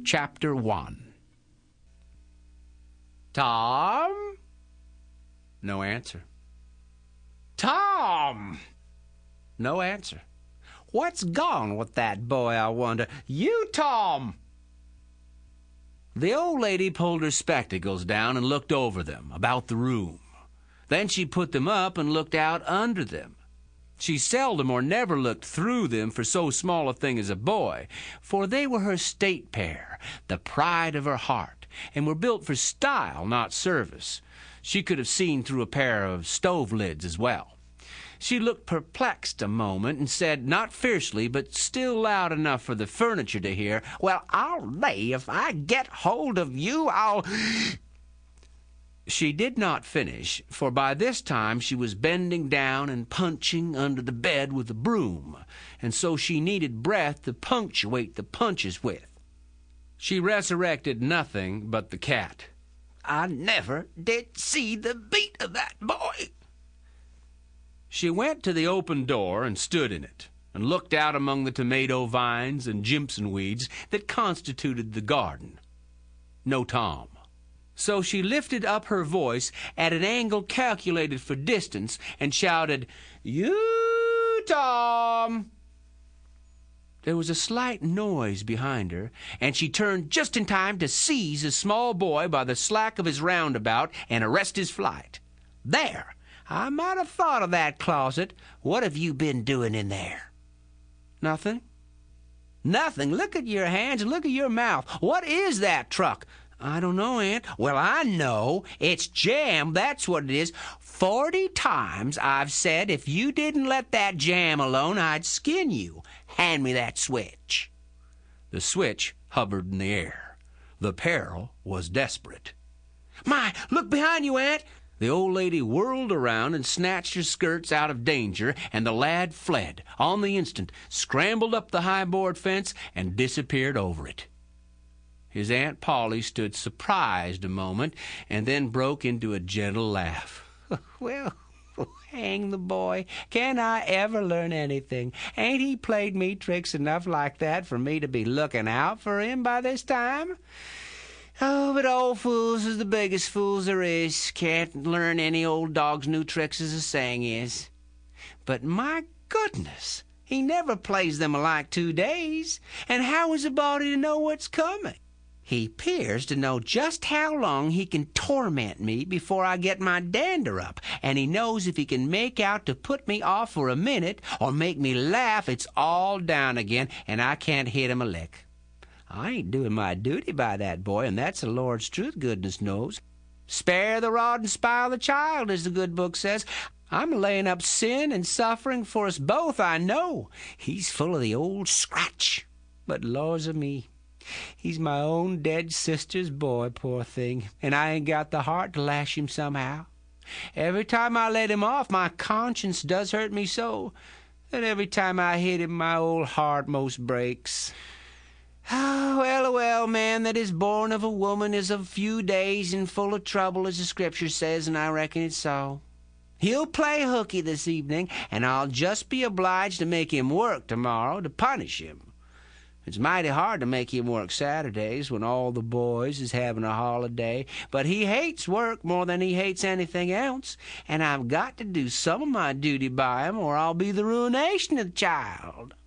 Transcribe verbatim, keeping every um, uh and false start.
Chapter one. Tom? No answer. Tom! No answer. What's gone with that boy, I wonder? You, Tom! The old lady pulled her spectacles down and looked over them, about the room. Then she put them up and looked out under them. She seldom or never looked through them for so small a thing as a boy, for they were her state pair, the pride of her heart, and were built for style, not service. She could have seen through a pair of stove lids as well. She looked perplexed a moment and said, not fiercely, but still loud enough for the furniture to hear, "Well, I'll lay if I get hold of you, I'll—" She did not finish, for by this time she was bending down and punching under the bed with a broom, and so she needed breath to punctuate the punches with. She resurrected nothing but the cat. "I never did see the beat of that boy." She went to the open door and stood in it, and looked out among the tomato vines and jimpson weeds that constituted the garden. No Tom. So she lifted up her voice at an angle calculated for distance and shouted, "You, Tom!" There was a slight noise behind her, and she turned just in time to seize a small boy by the slack of his roundabout and arrest his flight. "There! I might have thought of that closet. What have you been doing in there?" "Nothing." "Nothing? Look at your hands and look at your mouth. What is that truck?" "I don't know, Aunt." "Well, I know. It's jam, that's what it is. Forty times I've said if you didn't let that jam alone, I'd skin you. Hand me that switch." The switch hovered in the air. The peril was desperate. "My, look behind you, Aunt!" The old lady whirled around and snatched her skirts out of danger, and the lad fled, on the instant, scrambled up the high board fence, and disappeared over it. His Aunt Polly stood surprised a moment, and then broke into a gentle laugh. "Well, hang the boy. Can I ever learn anything? Ain't he played me tricks enough like that for me to be looking out for him by this time? Oh, but old fools is the biggest fools there is. Can't learn any old dog's new tricks, as the saying is. But my goodness, he never plays them alike two days. And how is a body to know what's coming? He 'pears to know just how long he can torment me before I get my dander up, and he knows if he can make out to put me off for a minute or make me laugh, it's all down again, and I can't hit him a lick. I ain't doing my duty by that boy, and that's the Lord's truth, goodness knows. Spare the rod and spile the child, as the good book says. I'm laying up sin and suffering for us both, I know. He's full of the old scratch, but laws o' me, he's my own dead sister's boy, poor thing, and I ain't got the heart to lash him somehow. Every time I let him off, my conscience does hurt me so, that every time I hit him, my old heart most breaks. Oh, well, well, man that is born of a woman is of few days and full of trouble, as the Scripture says, and I reckon it's so. He'll play hooky this evening, and I'll just be obliged to make him work tomorrow to punish him. It's mighty hard to make him work Saturdays when all the boys is having a holiday, but he hates work more than he hates anything else, and I've got to do some of my duty by him or I'll be the ruination of the child.